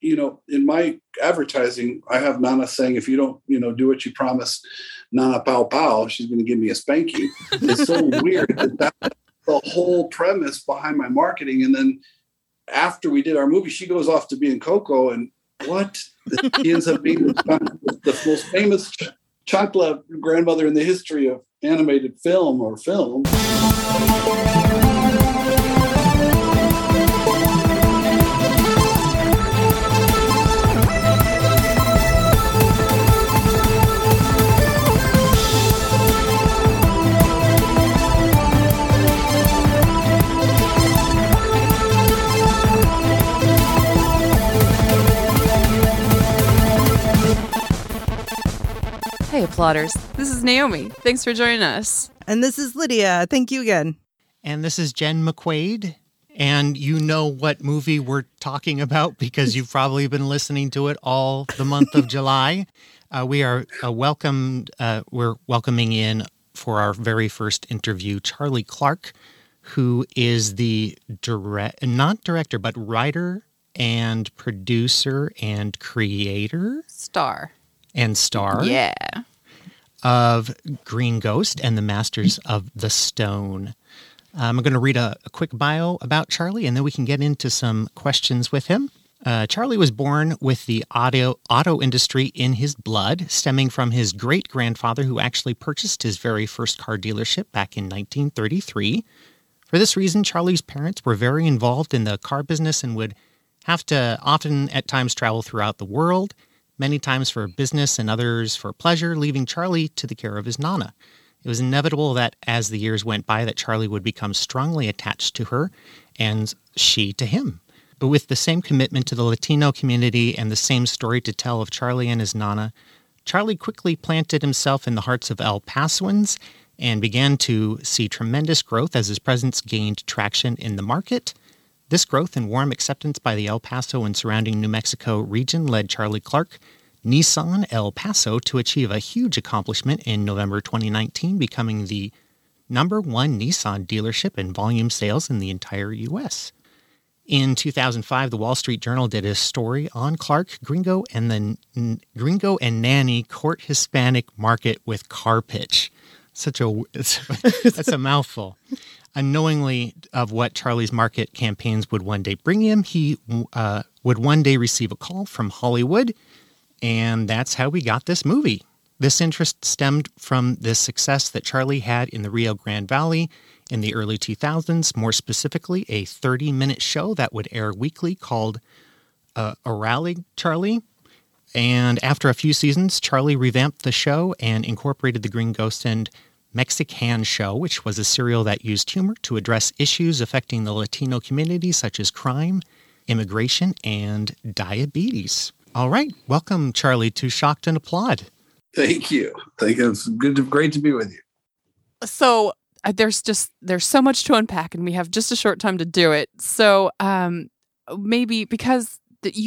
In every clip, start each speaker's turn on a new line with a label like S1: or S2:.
S1: in my advertising, I have Nana saying, if you don't, do what you promise, Nana pow pow, she's going to give me a spanking. It's so weird that's the whole premise behind my marketing. And then after we did our movie, she goes off to be in Coco, and she ends up being the most famous chancla grandmother in the history of animated film or film.
S2: Hey, applauders. This is Naomi. Thanks for joining us.
S3: And this is Lydia. Thank you again.
S4: And this is Jen McQuaid. And you know what movie we're talking about because you've probably been listening to it all the month of July. We're welcoming in for our very first interview, Charlie Clark, who is the not director, but writer and producer and creator.
S2: Star.
S4: Yeah. Of Green Ghost and the Masters of the Stone. I'm going to read a quick bio about Charlie, and then we can get into some questions with him. Charlie was born with the auto industry in his blood, stemming from his great-grandfather who actually purchased his very first car dealership back in 1933. For this reason, Charlie's parents were very involved in the car business and would have to often at times travel throughout the world, many times for business and others for pleasure, leaving Charlie to the care of his Nana. It was inevitable that as the years went by that Charlie would become strongly attached to her and she to him. But with the same commitment to the Latino community and the same story to tell of Charlie and his Nana, Charlie quickly planted himself in the hearts of El Pasoans and began to see tremendous growth as his presence gained traction in the market. This growth and warm acceptance by the El Paso and surrounding New Mexico region led Charlie Clark, Nissan El Paso, to achieve a huge accomplishment in November 2019, becoming the #1 Nissan dealership in volume sales in the entire U.S. In 2005, the Wall Street Journal did a story on Clark, Gringo and Nanny court Hispanic market with car pitch. That's a mouthful. Unknowingly of what Charlie's market campaigns would one day bring him, he would one day receive a call from Hollywood, and that's how we got this movie. This interest stemmed from the success that Charlie had in the Rio Grande Valley in the early 2000s, more specifically a 30-minute show that would air weekly called Orale Charlie. And after a few seasons, Charlie revamped the show and incorporated the Green Ghost and Mexican Show, which was a serial that used humor to address issues affecting the Latino community, such as crime, immigration, and diabetes. All right. Welcome, Charlie, to Shocked and Applaud.
S1: Thank you. It's great to be with you.
S2: So there's so much to unpack, and we have just a short time to do it. So maybe because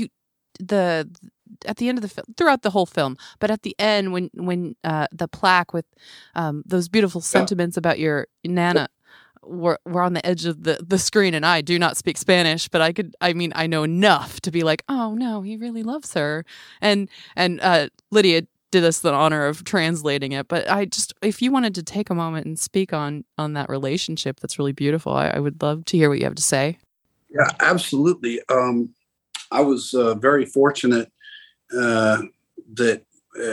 S2: at the end of the film, throughout the whole film, but at the end when the plaque with those beautiful sentiments about your Nana were on the edge of the screen, and I do not speak Spanish, but I know enough to be like, oh no, he really loves her. And Lydia did us the honor of translating it, but if you wanted to take a moment and speak on that relationship, that's really beautiful. I would love to hear what you have to say.
S1: Yeah, absolutely. I was very fortunate that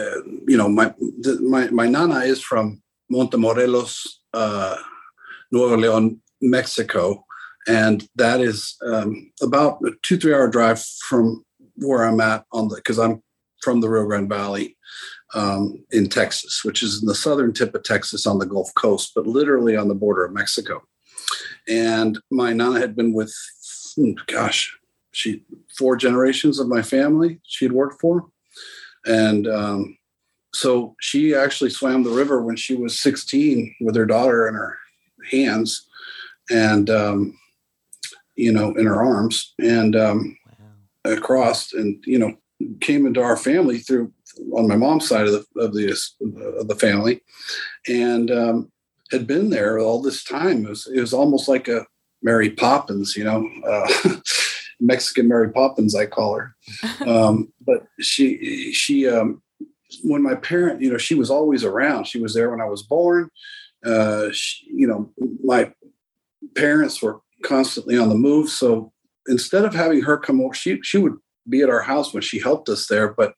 S1: my Nana is from Montemorelos, Nuevo León, Mexico, and that is about a 2-3 hour drive from where I'm at because I'm from the Rio Grande Valley in Texas, which is in the southern tip of Texas on the Gulf Coast, but literally on the border of Mexico. And my Nana had been with, 4 generations of my family she had worked for. And so she actually swam the river when she was 16 with her daughter in her hands and, in her arms and across and, came into our family through on my mom's side of the family and had been there all this time. It was almost like a Mary Poppins, Mexican Mary Poppins, I call her. But when my parent, she was always around. She was there when I was born. My parents were constantly on the move. So instead of having her come over, she would be at our house when she helped us there. But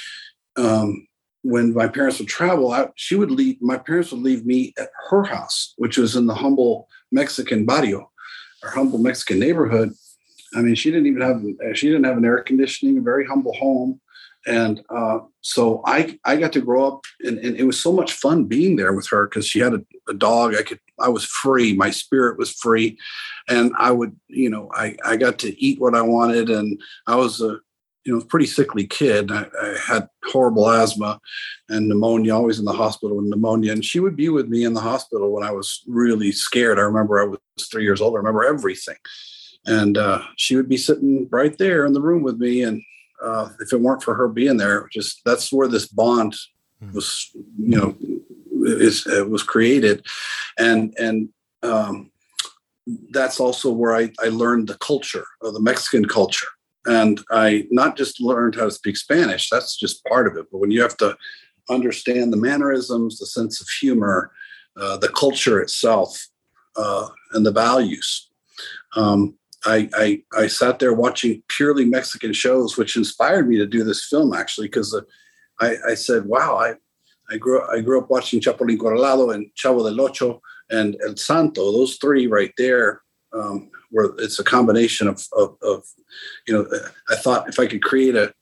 S1: when my parents would travel out, my parents would leave me at her house, which was in the humble Mexican barrio, our humble Mexican neighborhood. I mean, she didn't have an air conditioning, a very humble home. And so I got to grow up, and it was so much fun being there with her because she had a dog. I was free. My spirit was free. And I would, I got to eat what I wanted. And I was a pretty sickly kid. I had horrible asthma and pneumonia, always in the hospital with pneumonia. And she would be with me in the hospital when I was really scared. I remember I was 3 years old. I remember everything. And she would be sitting right there in the room with me. And if it weren't for her being there, that's where this bond was, it was created. And that's also where I learned the culture of the Mexican culture. And I not just learned how to speak Spanish, that's just part of it. But when you have to understand the mannerisms, the sense of humor, the culture itself, and the values, I sat there watching purely Mexican shows, which inspired me to do this film, actually, because I said, wow, I grew up watching Chapulín Colorado and Chavo del Ocho and El Santo. Those three right there, where it's a combination of I thought if I could create a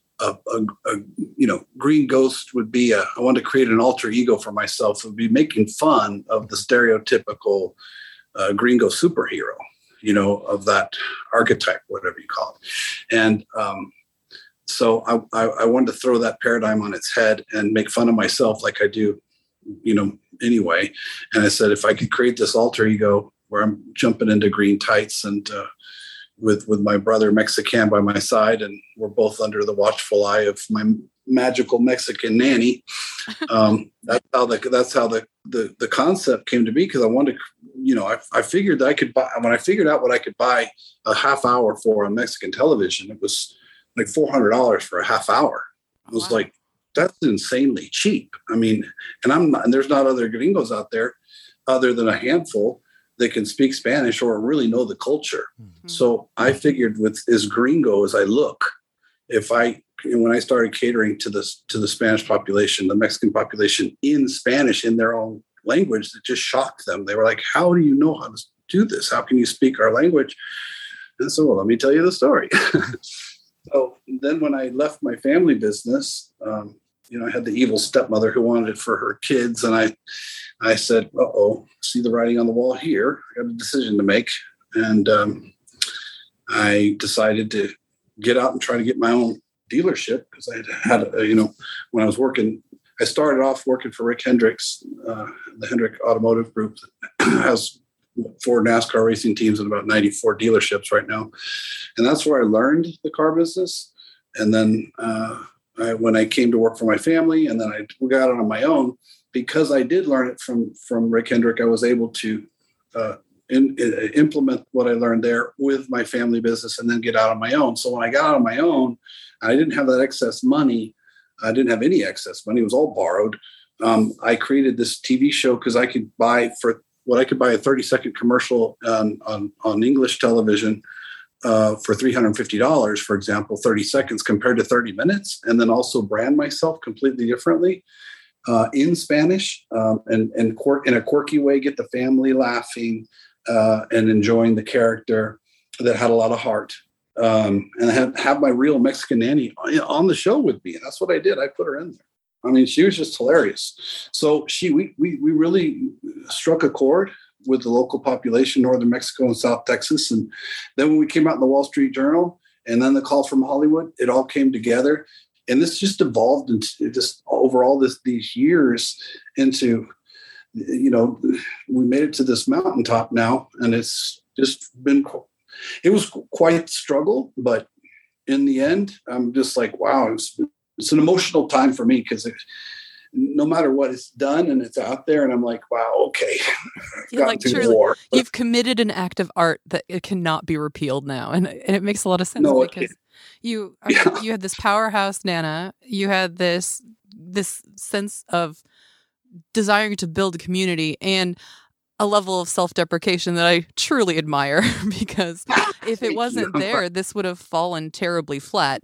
S1: Green Ghost would be I wanted to create an alter ego for myself. It would be making fun of the stereotypical gringo superhero, of that archetype, whatever you call it. And so I wanted to throw that paradigm on its head and make fun of myself like I do, anyway. And I said, if I could create this alter ego where I'm jumping into green tights and with my brother Mexican by my side, and we're both under the watchful eye of my magical Mexican nanny. That's how the concept came to be, because I wanted to, I figured that I could buy, when I figured out what I could buy a half hour for on Mexican television, it was like $400 for a half hour. I was like, that's insanely cheap. I mean, and there's not other gringos out there other than a handful that can speak Spanish or really know the culture. Mm-hmm. So I figured with as gringo as I look, when I started catering to the Spanish population, the Mexican population in Spanish, in their own language, that just shocked them. They were like, how do you know how to do this? How can you speak our language? And so, well, let me tell you the story. So then when I left my family business, I had the evil stepmother who wanted it for her kids. And I said, see the writing on the wall here. I got a decision to make. And I decided to get out and try to get my own dealership, because I had when I was working, I started off working for Rick Hendricks, the Hendrick Automotive Group that has 4 NASCAR racing teams and about 94 dealerships right now. And that's where I learned the car business. And then when I came to work for my family, and then I got it on my own, because I did learn it from Rick Hendrick, I was able to implement what I learned there with my family business and then get out on my own. So when I got out on my own, I didn't have that excess money. I didn't have any excess money. It was all borrowed. I created this TV show because I could buy a 30-second commercial on English television for $350, for example, 30 seconds compared to 30 minutes, and then also brand myself completely differently in Spanish and in a quirky way, get the family laughing and enjoying the character that had a lot of heart. And have my real Mexican nanny on the show with me. And that's what I did. I put her in there. I mean, she was just hilarious. So we really struck a chord with the local population, Northern Mexico and South Texas. And then when we came out in the Wall Street Journal and then the Call from Hollywood, it all came together. And this just evolved into just over all these years into, we made it to this mountaintop now. And it's just been cool. It was quite a struggle, but in the end, I'm just like, wow, it's an emotional time for me, because no matter what, it's done and it's out there. And I'm like, wow, okay.
S2: Yeah, like truly, you've committed an act of art that it cannot be repealed now. And it makes a lot of sense because you had this powerhouse Nana. You had this sense of desiring to build a community and a level of self-deprecation that I truly admire, because if it wasn't there, this would have fallen terribly flat.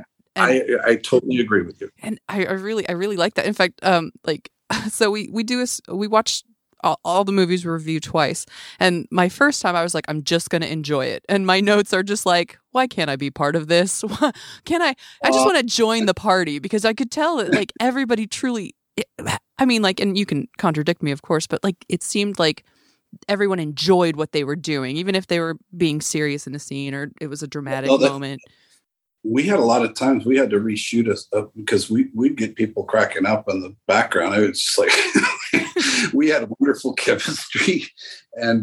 S1: I totally agree with you.
S2: And I really like that. In fact, so we watch all the movies we review twice. And my first time I was like, I'm just going to enjoy it. And my notes are just like, why can't I be part of this? I just want to join the party, because I could tell that like everybody truly, I mean, like, and you can contradict me, of course, but like, it seemed like everyone enjoyed what they were doing, even if they were being serious in a scene or it was a dramatic moment.
S1: We had a lot of times we had to reshoot us up because we'd get people cracking up in the background. It was just like, we had wonderful chemistry. And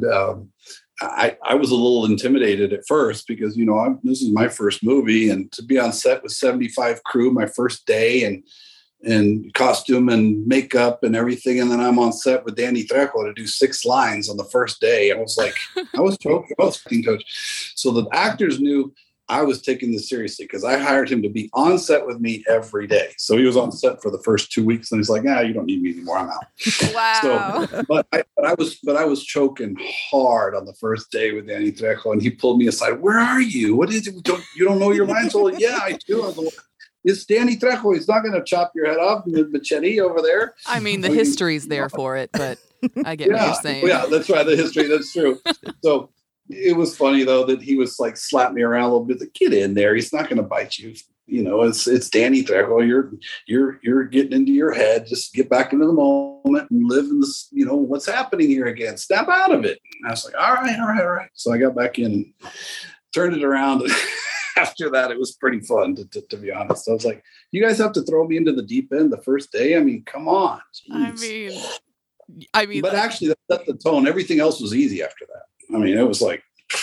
S1: I was a little intimidated at first because, this is my first movie, and to be on set with 75 crew my first day and costume and makeup and everything. And then I'm on set with Danny Trejo to do 6 lines on the first day. I was like, I was acting coach. So the actors knew I was taking this seriously because I hired him to be on set with me every day. So he was on set for the first 2 weeks and he's like, you don't need me anymore. I'm out.
S2: Wow.
S1: So, but I was choking hard on the first day with Danny Trejo, and he pulled me aside. Where are you? What is it? You don't know your lines? Well, yeah, I do. I was like, it's Danny Trejo. He's not going to chop your head off with machete over there.
S2: I mean, the history's there for it, but I get what you're saying.
S1: Yeah, that's right. The history, that's true. So it was funny though that he was like slap me around a little bit. Get in there. He's not going to bite you. It's Danny Trejo. You're getting into your head. Just get back into the moment and live in this. What's happening here again. Snap out of it. And I was like, all right. So I got back in and turned it around. After that, it was pretty fun, to be honest. I was like, you guys have to throw me into the deep end the first day? I mean, come on.
S2: Jeez. I mean,
S1: but actually, that set the tone. Everything else was easy after that. I mean, it was like,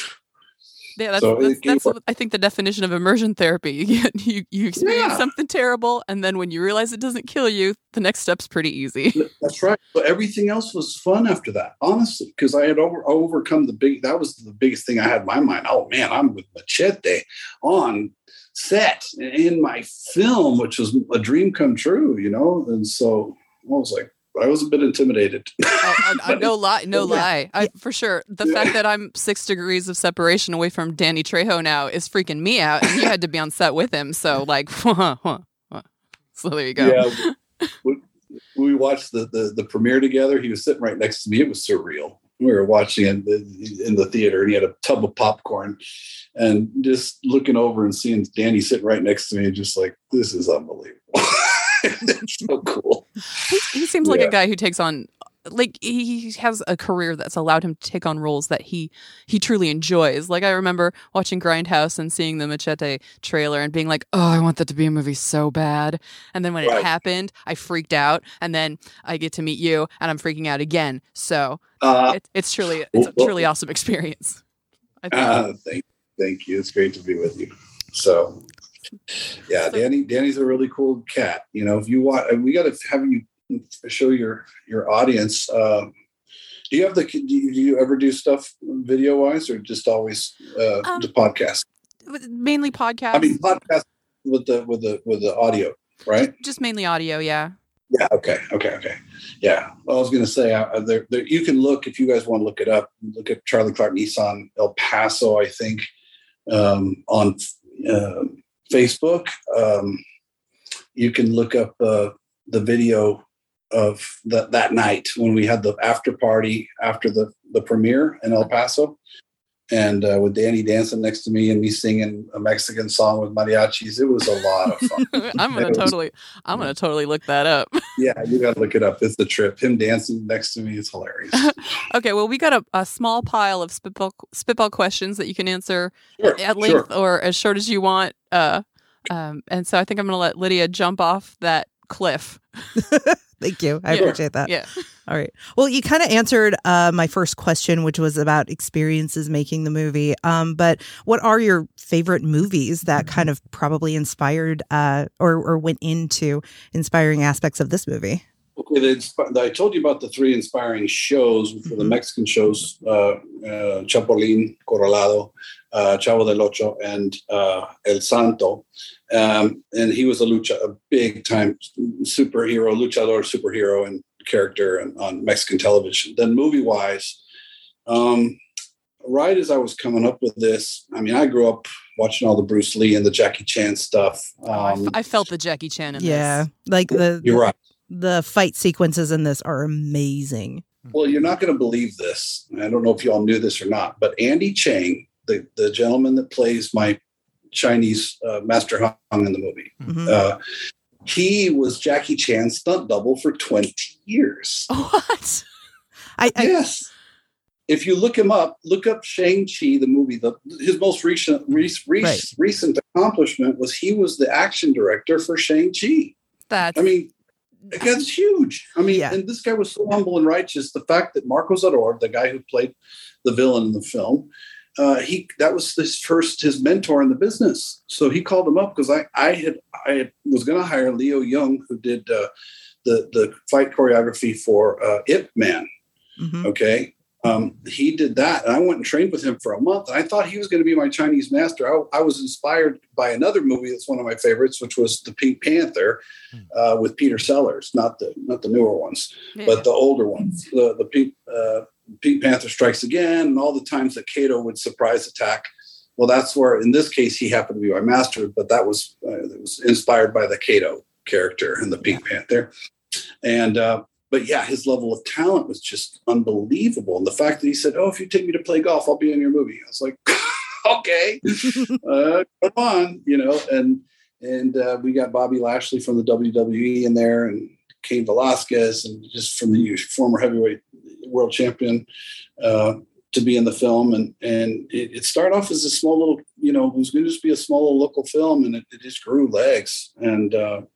S2: yeah, that's I think the definition of immersion therapy. You experience something terrible, and then when you realize it doesn't kill you, the next step's pretty easy.
S1: That's right. But everything else was fun after that, honestly, because I had overcome that was the biggest thing I had in my mind. Oh man, I'm with Machete on set in my film, which was a dream come true, And so I was like, I was a bit intimidated.
S2: No lie. For sure. The fact that I'm 6 degrees of separation away from Danny Trejo now is freaking me out. And you had to be on set with him. So like, so there you go.
S1: Yeah, we watched the premiere together. He was sitting right next to me. It was surreal. We were watching it in the theater, and he had a tub of popcorn, and just looking over and seeing Danny sitting right next to me, just like, this is unbelievable. It's so cool.
S2: He seems like a guy who takes on, like, he has a career that's allowed him to take on roles that he truly enjoys. Like, I remember watching Grindhouse and seeing the Machete trailer and being like, oh, I want that to be a movie so bad. And then when it happened, I freaked out. And then I get to meet you and I'm freaking out again. So it's a truly awesome experience.
S1: Thank you. It's great to be with you. So yeah, Danny's a really cool cat. If you want, we got to have you show your audience. Do you ever do stuff video wise, or just always the podcast?
S2: Mainly podcast.
S1: I mean, podcast with the audio, right?
S2: Just mainly audio, yeah.
S1: Yeah. Okay. Yeah. Well, I was going to say, there you can look, if you guys want to look it up. Look at Charlie Clark Nissan El Paso, I think, on Facebook. You can look up the video of that night when we had the after party after the premiere in El Paso, and with Danny dancing next to me and me singing a Mexican song with mariachis. It was a lot of fun.
S2: I'm gonna totally look that up.
S1: Yeah, you gotta look it up. It's the trip. Him dancing next to me is hilarious.
S2: Okay, well, we got a small pile of spitball questions that you can answer at length or as short as you want. And so I think I'm gonna let Lydia jump off that cliff.
S3: Thank you. I appreciate that.
S2: Yeah.
S3: All right. Well, you kind of answered my first question, which was about experiences making the movie. But what are your favorite movies that kind of probably inspired or went into inspiring aspects of this movie?
S1: Okay, I told you about the 3 inspiring shows, which were the Mexican shows, Chapulín Colorado, Chavo del Ocho, and El Santo. And he was a big-time luchador superhero and character on Mexican television. Then movie-wise, right as I was coming up with this, I mean, I grew up watching all the Bruce Lee and the Jackie Chan stuff.
S2: I felt the Jackie Chan in
S3: yeah,
S2: this.
S3: like
S1: you're right.
S3: The fight sequences in this are amazing.
S1: Well, you're not going to believe this. I don't know if you all knew this or not, but Andy Chang, the gentleman that plays my Chinese Master Hung in the movie, he was Jackie Chan's stunt double for 20 years.
S2: What?
S1: Yes. If you look him up, look up Shang-Chi, the movie. His most recent accomplishment was he was the action director for Shang-Chi. That's huge. I mean, and this guy was so humble and righteous. The fact that Marco Zador, the guy who played the villain in the film, that was his mentor in the business. So he called him up because I was going to hire Leo Young, who did the fight choreography for Ip Man.
S3: Mm-hmm.
S1: Okay. He did that, and I went and trained with him for a month. And I thought he was going to be my Chinese master. I was inspired by another movie that's one of my favorites, which was The Pink Panther, with Peter Sellers, not the newer ones, but the older ones. The Pink Panther Strikes Again, and all the times that Kato would surprise attack. Well, that's where, in this case, he happened to be my master, but that was it was inspired by the Kato character in The Pink Panther, and. But yeah, his level of talent was just unbelievable. And the fact that he said, "Oh, if you take me to play golf, I'll be in your movie." I was like, "Okay, come on," And we got Bobby Lashley from the WWE in there, and Cain Velasquez, and just from the former heavyweight world champion to be in the film. And it started off as a small little, it was going to just be a small little local film, and it just grew legs. And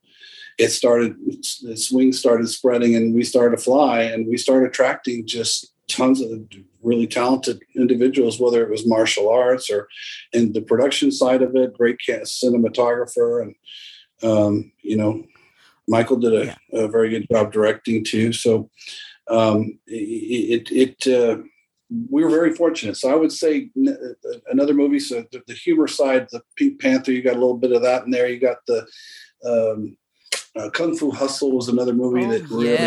S1: its wings started spreading, and we started to fly, and we started attracting just tons of really talented individuals, whether it was martial arts or in the production side of it, great cinematographer. And, Michael did a very good job directing too. So we were very fortunate. So I would say another movie. So the humor side, the Pink Panther, you got a little bit of that in there. You got the, Kung Fu Hustle was another movie that really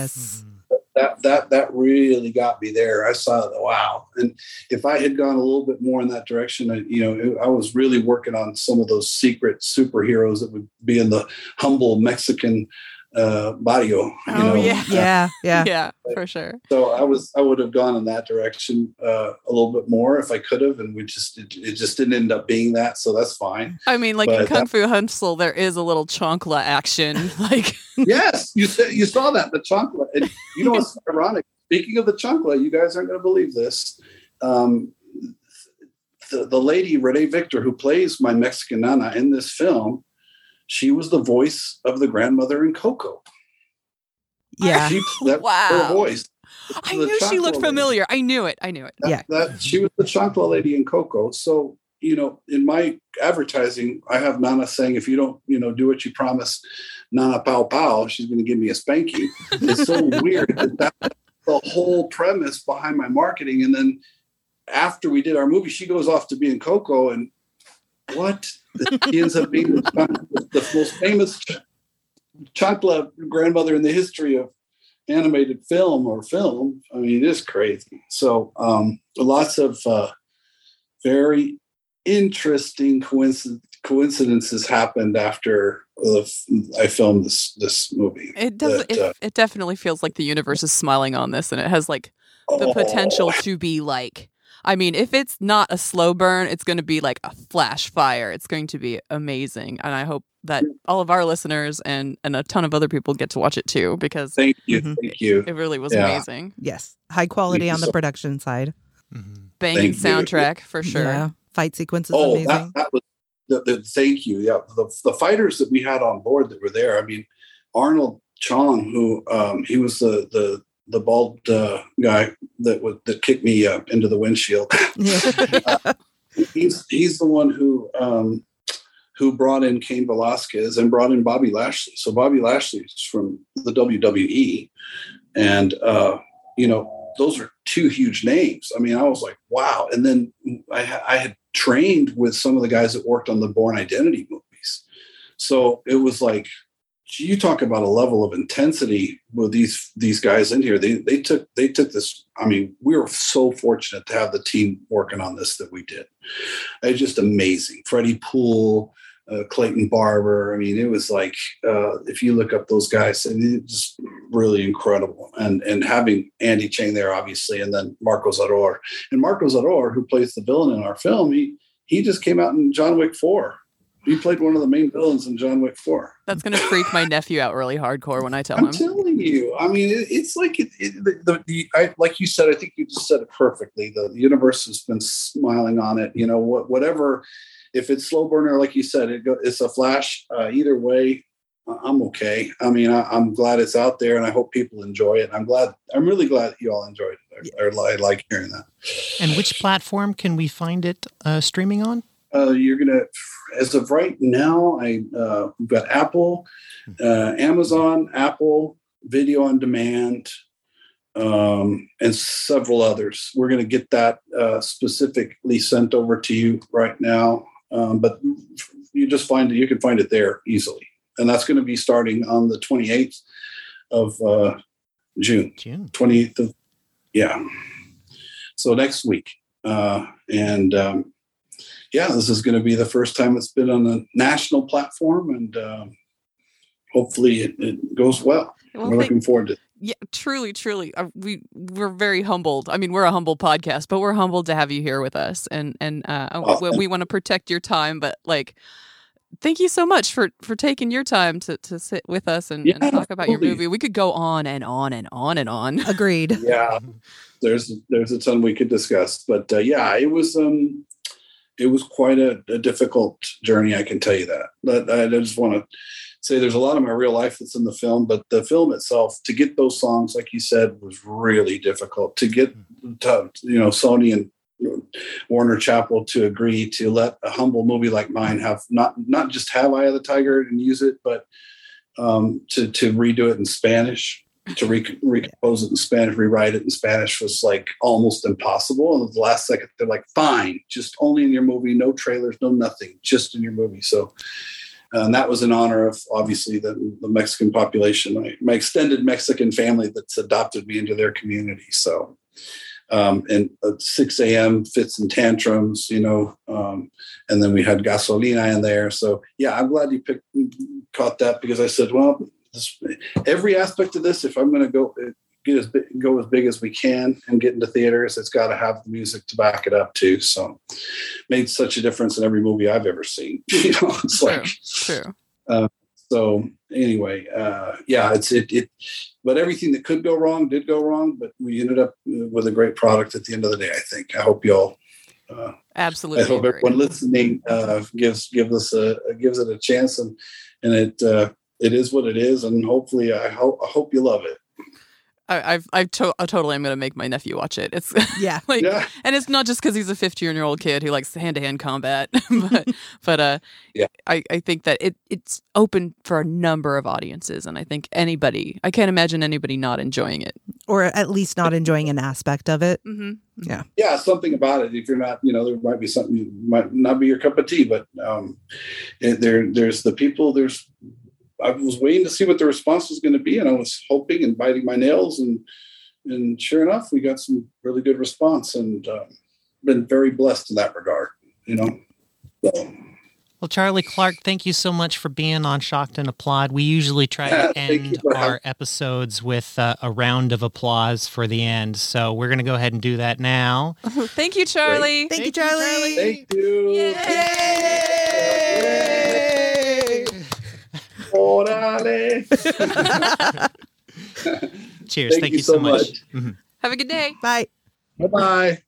S1: that really got me there. I saw that, wow. And if I had gone a little bit more in that direction, I was really working on some of those secret superheroes that would be in the humble Mexican barrio.
S2: Yeah, for sure.
S1: So I would have gone in that direction a little bit more if I could have, and it just didn't end up being that. So that's fine.
S2: I mean, like in Kung Fu Hustle, there is a little chancla action. Like,
S1: yes, you saw that, the chancla. And you know what's ironic? Speaking of the chancla, you guys aren't going to believe this. The lady Renee Victor, who plays my Mexican Nana in this film, she was the voice of the grandmother in Coco.
S3: Yeah.
S2: Wow.
S1: Her voice.
S2: I knew she looked familiar. I knew it.
S1: She was the chancla lady in Coco. So, in my advertising, I have Nana saying, if you don't, do what you promise, Nana Pow Pow, she's going to give me a spanking. It's so weird that's the whole premise behind my marketing. And then after we did our movie, she goes off to be in Coco, and what? He ends up being the most famous chancla grandmother in the history of animated film. I mean, it is crazy. So lots of very interesting coincidences happened after I filmed this movie.
S2: It does. It definitely feels like the universe is smiling on this, and it has like the potential to be like. I mean, if it's not a slow burn, it's going to be like a flash fire. It's going to be amazing. And I hope that all of our listeners and a ton of other people get to watch it too, because
S1: thank you.
S2: It really was amazing.
S3: Yes. High quality on the production side.
S2: Banging soundtrack for sure.
S3: Yeah. Fight sequences amazing.
S1: That was thank you. Yeah. The fighters that we had on board that were there. I mean, Arnold Chong, who he was the bald guy that kicked me into the windshield. He's the one who who brought in Cain Velasquez and brought in Bobby Lashley. So Bobby Lashley is from the WWE. And, those are two huge names. I mean, I was like, wow. And then I had trained with some of the guys that worked on the Bourne Identity movies. So it was like, you talk about a level of intensity with these guys in here. They took this. I mean, we were so fortunate to have the team working on this that we did. It's just amazing. Freddie Poole, Clayton Barber. I mean, it was like, if you look up those guys, it's just really incredible. And having Andy Chang there, obviously, and then Marco Zaror. And Marco Zaror, who plays the villain in our film, he just came out in John Wick 4. He played one of the main villains in John Wick 4.
S2: That's going to freak my nephew out really hardcore when I tell him.
S1: I'm telling you. I mean, it's like, like you said, I think you just said it perfectly. The universe has been smiling on it. Whatever, if it's slow burner, like you said, it's a flash. Either way, I'm okay. I mean, I'm glad it's out there, and I hope people enjoy it. I'm really glad that you all enjoyed it. I like hearing that.
S4: And which platform can we find it streaming on?
S1: You're going to, as of right now, we've got Apple, Amazon, Apple, Video on Demand, and several others. We're going to get that specifically sent over to you right now. But you can find it there easily. And that's going to be starting on the 28th of June. 28th of, yeah. So next week. This is going to be the first time it's been on a national platform, and hopefully it goes well. We're looking forward to it.
S2: Yeah, truly. We're very humbled. I mean, we're a humble podcast, but we're humbled to have you here with us. And we want to protect your time, but thank you so much for taking your time to sit with us and talk about your movie. We could go on and on and on and on.
S3: Agreed.
S1: Yeah, there's a ton we could discuss, but it was quite a difficult journey. I can tell you that. But I just want to say there's a lot of my real life that's in the film, but the film itself, to get those songs, like you said, was really difficult. To get Sony and Warner Chappell to agree to let a humble movie like mine have not just have Eye of the Tiger and use it, but to redo it in Spanish, to recompose it in Spanish, rewrite it in Spanish was like almost impossible. And at the last second, they're like, fine, just only in your movie, no trailers, no nothing, just in your movie. So, and that was in honor of obviously the Mexican population, my extended Mexican family that's adopted me into their community. So, and 6 a.m. fits and tantrums, and then we had Gasolina in there. So yeah, I'm glad you caught that, because I said, well, every aspect of this, if I'm going to go as big as we can and get into theaters, it's got to have the music to back it up too. So made such a difference in every movie I've ever seen. It's
S2: true.
S1: So anyway, but everything that could go wrong did go wrong, but we ended up with a great product at the end of the day, I think. I hope y'all
S2: absolutely.
S1: I hope everyone listening gives it a chance, and it is what it is, and hopefully I hope you love it.
S2: Totally I'm going to make my nephew watch it. It's and it's not just because he's a 15-year-old kid who likes hand-to-hand combat, but I think that it's open for a number of audiences, and I think I can't imagine anybody not enjoying it,
S3: or at least not enjoying an aspect of it.
S2: Mm-hmm.
S1: Yeah, something about it. If you're not, there might be something might not be your cup of tea, but there's the people. I was waiting to see what the response was going to be, and I was hoping and biting my nails, and sure enough, we got some really good response, and been very blessed in that regard. So.
S4: Well, Charlie Clark, thank you so much for being on Shocked and Applaud. We usually try to end our episodes with a round of applause for the end, so we're going to go ahead and do that now.
S2: Thank you, Charlie.
S3: Thank you, Charlie.
S1: Thank you.
S3: Yay!
S4: Cheers. Thank you so much.
S2: Have a good day.
S3: Bye.
S1: Bye-bye.